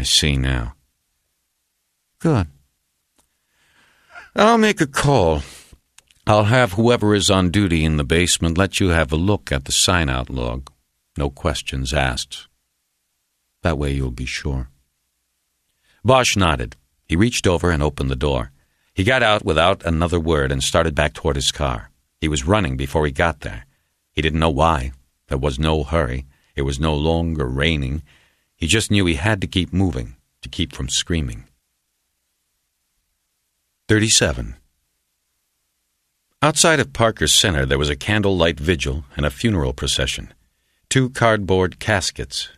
I see now. Good. I'll make a call. I'll have whoever is on duty in the basement let you have a look at the sign-out log. No questions asked. That way you'll be sure. Bosch nodded. He reached over and opened the door. He got out without another word and started back toward his car. He was running before he got there. He didn't know why. There was no hurry. It was no longer raining. He just knew he had to keep moving, to keep from screaming. 37. Outside of Parker Center, there was a candlelight vigil and a funeral procession. 2 cardboard caskets,